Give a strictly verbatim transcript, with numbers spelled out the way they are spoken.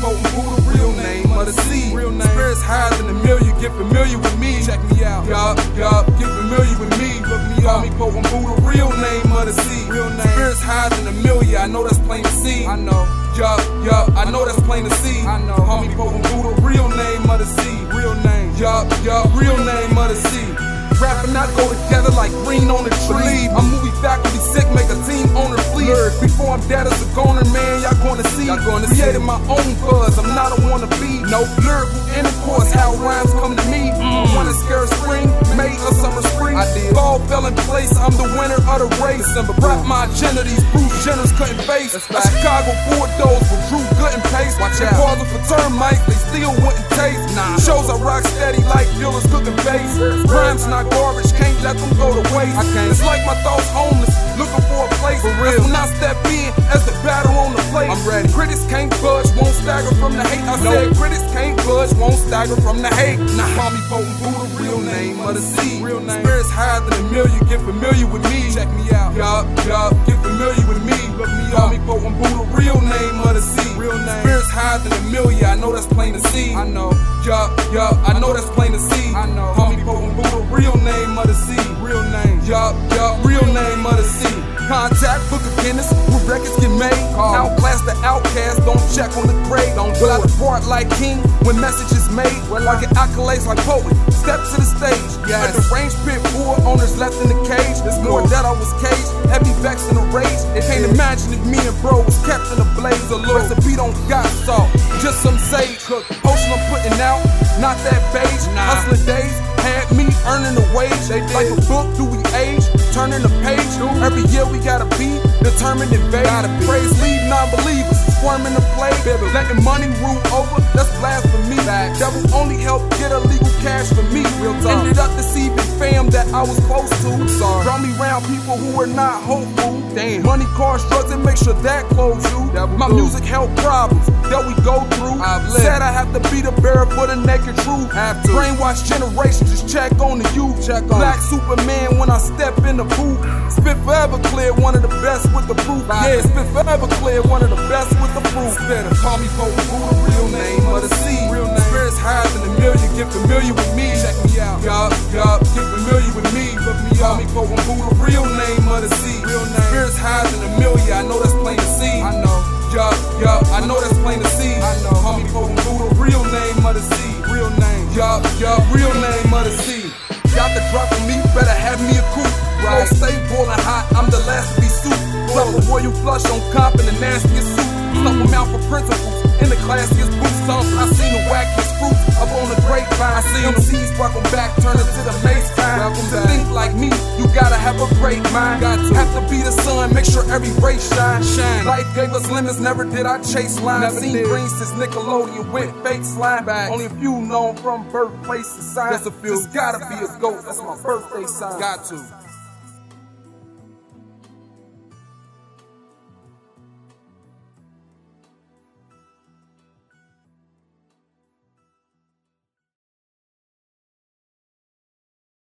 Potent Buddha, real name of the sea. Real name. Spirits higher than a million, get familiar with me. Check me out. Yup, yup, get familiar with me. Look me Call up. me Potent Buddha, real name of the sea. Real name. Spirits higher than a million, I know that's plain to see. I know. Yup, yup, I know that's plain to see. I know. Call me Potent Buddha, real name of the sea. Real name. Yup, yup, real name of the sea. Rap and I go together like green on a tree. I'm movie faculty sick, make a team owner flee. Before I'm dead as a goner, man, y'all gonna see. Y'all gonna Created my own buzz, I'm not a wannabe. No lyrical intercourse, how rhymes come to me. Mm. Wanna scare spring, May or summer spring. I did. Ball fell in place, I'm the winner of the race. December rap my agenda, these Bruce Jenners couldn't face. A Chicago Bulldogs with Drew Gooden pace. Watch out. Father for termites, they still wouldn't taste. Nah. Shows I rock steady like dealers cooking bass. Rhymes not garbage, can't let them go to waste. I can't. It's like my thoughts homeless, looking for a place. For real. That's when I step in as the battle on the plate. I'm ready. Critics can't budge, won't stagger from the hate. I no. said critics can't budge, won't stagger from the hate. Nah. Call me Potent Buddha, real name of the sea. Real name. Spirits higher than a million, get familiar with me. Check me out. Yup, yup, get familiar with me. Look me Call up. me Potent Buddha, real name of the sea. Real name. Spirits higher than a million, I know that's plain to see. I know. Yup, yup, I know that's plain to see. I know. Call me Potent Buddha, real name of the sea. Real name. Yup, yup, real name of the sea. Contact Book of Guinness, where records get made. Call. Outclass the outcast, don't check on the grade. Don't do it. Depart like king when message is made. Well, I get accolades like poet. Step to the stage. Yes. At the range pit, four owners left in the cage. There's more that I was caged. Heavy vex in a rage. They can't imagine if me and bro was kept in a blaze. The recipe don't got salt, just some sage. Cook potion I'm putting out, not that beige. Nah. Hustler days had me earning a wage. They did. Like a book, do we age? Turning the page. Every year we gotta be determined and vague. Praise lead non-believers, squirming the play. Letting money rule over, that's blasphemy. Back. Devil only help get illegal cash for me. Real talk. Ended up deceiving fam that I was close to. Sorry. Draw me round people who are not hopeful. Damn. Money, cars, drugs, and make sure that close you. Devil My do. music help problems that we go through. I've Said I have to be the bearer for the naked truth. Have to. Brainwash generation, just check on the youth. Check on Black Superman when I step in the booth. Spit forever clear, one of the best with the proof. Yeah, spit forever clear, one of the best with the proof. Better call me Potent Buddha, real name of the sea. Real name. Spirits higher than a million, get familiar with me. Check me out. Yup, yup, get familiar with me. Look me up. Call me Potent Buddha, real name of the sea. Real name. Spirits higher than a million, I know that's plain to see. I know. Yup, yup, I know that's plain to see. I know. Call me Potent Buddha, real name of the sea. Real name. Yup, yup, real name of the sea. Got the drop on me, better have me a coupe. Right. Stay boiling hot, I'm the last to be soup. Love before you flush on comp in the nastiest suit. Stuff them out for principles, in the classiest boots. I seen the wackiest fruits up on the grapevine. I see M Cs welcome back, turn it to the mace time. Welcome to think like me, you gotta have a great mind. Got to have to be the sun, make sure every ray shine. Shine. Life gave us lemons, never did I chase lines. Never seen did. green since Nickelodeon with fake slime. Back. Only a few known from birthplace to sign. Just a few. Just gotta be a goat, that's my birthday sign. Got to.